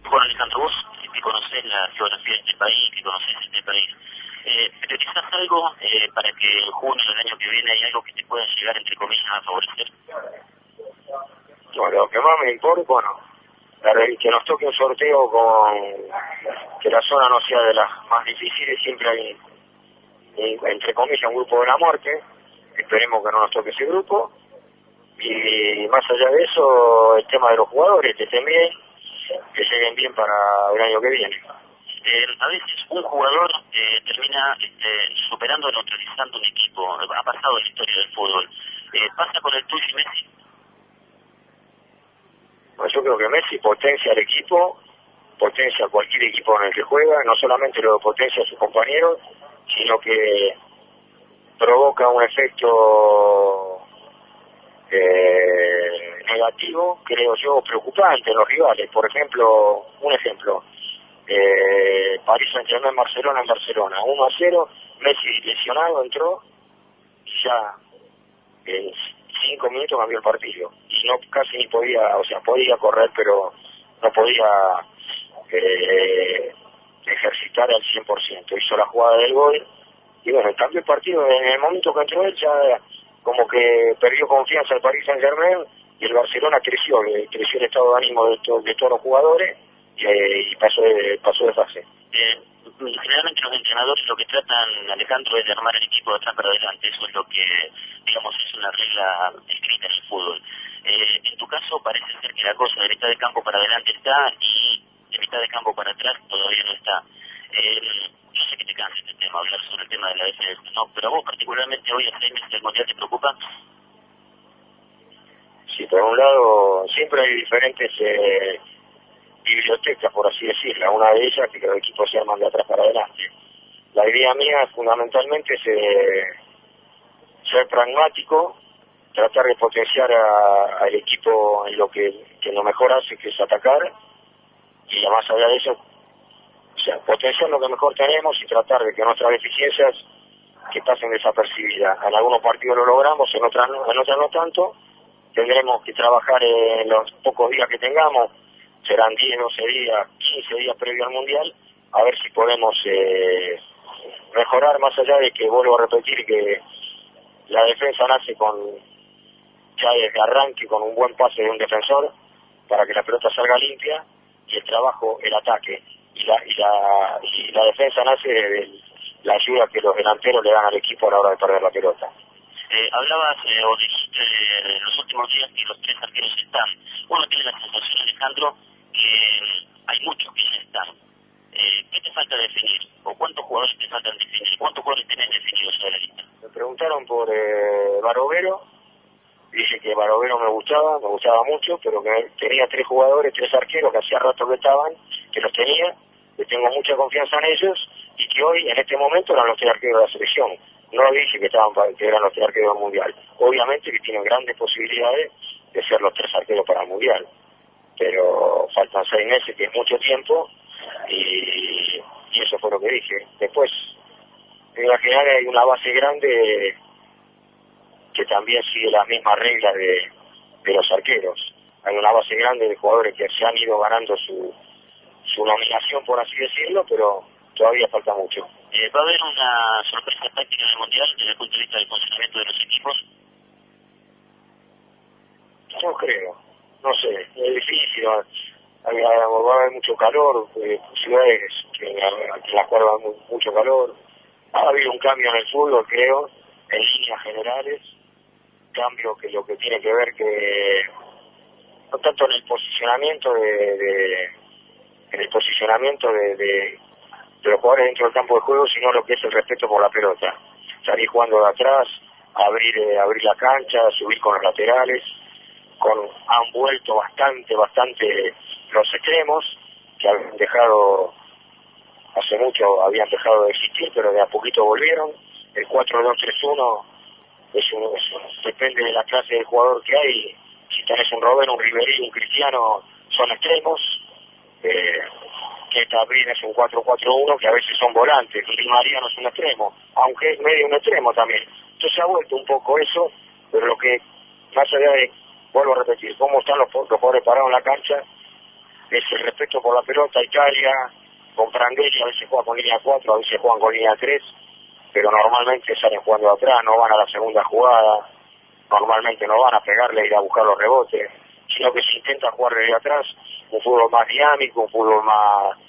Bueno, Alejandro, vos que conocés la geografía de este país, que conocés este país, ¿priorizás algo para que en junio del año que viene hay algo que te pueda llegar, entre comillas, a favorecer? No, lo que más me importa, bueno, que nos toque un sorteo con que la zona no sea de las más difíciles, siempre hay, entre comillas, un grupo de la muerte, esperemos que no nos toque ese grupo, y más allá de eso, el tema de los jugadores, que estén bien, que lleguen bien para el año que viene. A veces un jugador termina superando, neutralizando un equipo, ha pasado en la historia del fútbol. ¿Pasa con el tuyo y Messi? Bueno, yo creo que Messi potencia al equipo, potencia cualquier equipo en el que juega, no solamente lo potencia a sus compañeros, sino que provoca un efecto negativo, creo yo, preocupante en los rivales. Por ejemplo, un ejemplo, París Saint-Germain Barcelona en Barcelona, 1-0, Messi lesionado entró y ya en 5 minutos cambió el partido y no casi ni podía, o sea, podía correr pero no podía ejercitar al 100%, hizo la jugada del gol y bueno, cambió el partido. En el momento que entró él ya como que perdió confianza el Paris Saint-Germain y el Barcelona creció el estado de ánimo de todos los jugadores y pasó de fase. Generalmente los entrenadores lo que tratan, Alejandro, es de armar el equipo de atrás para adelante. Eso es lo que, digamos, es una regla escrita en el fútbol. En tu caso parece ser que la cosa de mitad de campo para adelante está y de mitad de campo para atrás todavía no está. Yo sé que te cansa este tema, hablar sobre el tema de la defensa, ¿no? Pero a vos particularmente hoy a 6 meses del Mundial te preocupa. Sí, por un lado siempre hay diferentes bibliotecas, por así decirlo. Una de ellas que los equipos se arman de atrás para adelante. La idea mía fundamentalmente es ser pragmático, tratar de potenciar al equipo en lo que lo mejor hace, que es atacar, y más allá de eso, o sea, potenciar lo que mejor tenemos y tratar de que nuestras deficiencias que pasen desapercibidas. En algunos partidos lo logramos, en otras no tanto. Tendremos que trabajar en los pocos días que tengamos, serán 10, 12 días, 15 días previo al Mundial, a ver si podemos mejorar, más allá de que vuelvo a repetir que la defensa nace ya desde arranque con un buen pase de un defensor para que la pelota salga limpia, y el trabajo, el ataque y la defensa nace de la ayuda que los delanteros le dan al equipo a la hora de perder la pelota. Hablabas o dijiste en los últimos días que los 3 arqueros están. Uno tiene la sensación, Alejandro, que hay muchos que ya están. ¿Qué te falta definir? ¿O cuántos jugadores te faltan definir? ¿Cuántos jugadores tenés definidos en la lista? Me preguntaron por Barovero. Dije que Barovero me gustaba mucho, pero que tenía 3 jugadores, 3 arqueros que hacía rato que estaban, que los tenía, que tengo mucha confianza en ellos, y que hoy, en este momento, eran los 3 arqueros de la selección. No dije que eran los 3 arqueros del Mundial. Obviamente que tienen grandes posibilidades de ser los 3 arqueros para el Mundial, pero faltan 6 meses, que es mucho tiempo, y eso fue lo que dije. Después, en la general hay una base grande que también sigue las mismas reglas de los arqueros. Hay una base grande de jugadores que se han ido ganando su nominación, por así decirlo, pero todavía falta mucho. ¿Va a haber una sorpresa táctica en el Mundial desde el punto de vista del funcionamiento de los equipos? No creo, no sé, es difícil. Va a haber mucho calor, ciudades en las cuales va a haber mucho calor. Ha habido un cambio en el fútbol, creo, en líneas generales, cambio que lo que tiene que ver que no tanto en el posicionamiento de los jugadores dentro del campo de juego, sino lo que es el respeto por la pelota. Salir jugando de atrás, abrir la cancha, subir con los laterales, han vuelto bastante los extremos, que habían dejado, hace mucho habían dejado de existir, pero de a poquito volvieron. El 4-2-3-1 depende de la clase de jugador que hay. Si tenés un Robben, un Ribery, un Cristiano, son extremos. Que también es un 4-4-1, que a veces son volantes. Di María no es un extremo, aunque es medio un extremo también. Entonces ha vuelto un poco eso, pero lo que, más allá de, vuelvo a repetir, cómo están los jugadores parados en la cancha, es el respeto por la pelota. Italia, con Prandelli, a veces juega con línea 4, a veces juegan con línea 3, pero normalmente salen jugando atrás, no van a la segunda jugada, normalmente no van a pegarle e ir a buscar los rebotes, sino que se intenta jugar desde atrás, un fútbol más dinámico, un fútbol más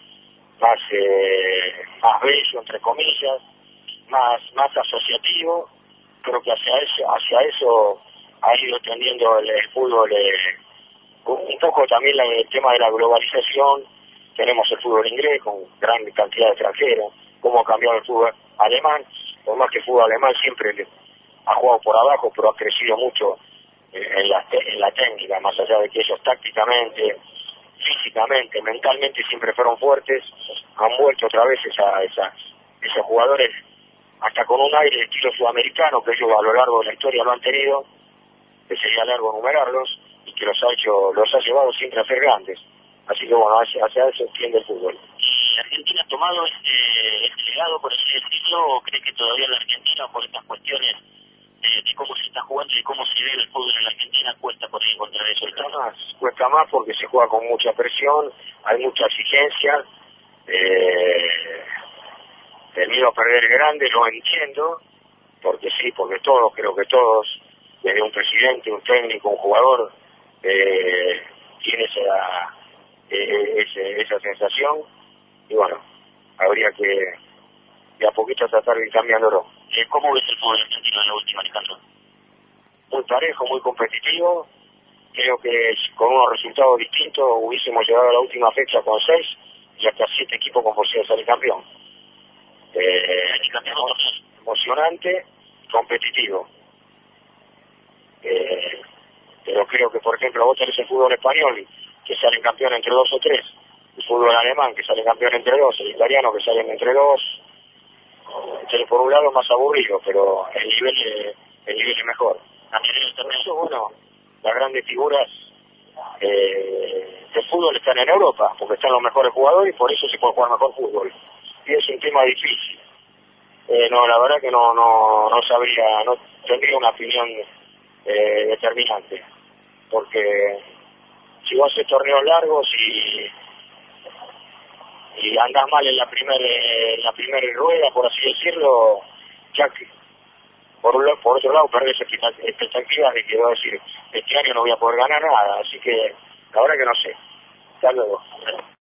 bello, entre comillas, más asociativo. Creo que hacia eso ha ido tendiendo el fútbol, un poco también el tema de la globalización. Tenemos el fútbol inglés con gran cantidad de extranjeros, cómo ha cambiado el fútbol alemán, por más que el fútbol alemán siempre ha jugado por abajo, pero ha crecido mucho en la técnica, más allá de que ellos tácticamente, físicamente, mentalmente siempre fueron fuertes, han vuelto otra vez esos jugadores hasta con un aire de estilo sudamericano que ellos a lo largo de la historia lo han tenido, que sería largo enumerarlos, y que los ha llevado siempre a ser grandes. Así que bueno, hacia eso tiende el fútbol. ¿Y Argentina ha tomado este legado, por así decirlo, o cree que todavía en la Argentina, por estas cuestiones de cómo se está jugando y cómo se ve el fútbol en la Argentina, cuesta por ahí encontrar eso? Cuesta más porque se juega con mucha presión, hay mucha exigencia, el miedo a perder es grande, lo entiendo, porque sí, porque creo que todos, desde un presidente, un técnico, un jugador, tiene esa sensación, y bueno, habría que de a poquito tratar de ir cambiándolo. ¿Cómo ves el fútbol argentino en la última, Alejandro? Muy parejo, muy competitivo. Creo que con unos resultados distintos hubiésemos llegado a la última fecha con 6 y hasta 7 equipos con posibilidad de salir campeón. Emocionante, competitivo. Pero creo que, por ejemplo, vos tenés el fútbol español, que salen campeón entre 2 o 3, el fútbol alemán, que sale campeón entre 2, el italiano, que salen entre 2. Entonces, por un lado, más aburrido, pero el nivel es mejor. También en el torneo. Eso, bueno, las grandes figuras del fútbol están en Europa, porque están los mejores jugadores y por eso se puede jugar mejor fútbol. Y es un tema difícil. No, la verdad que no sabría, no tendría una opinión determinante, porque si vos haces torneos largos y andás mal en la primera rueda, por así decirlo, ya que por otro lado perdés expectativas de que voy a decir, este año no voy a poder ganar nada, así que la verdad que no sé. Hasta luego.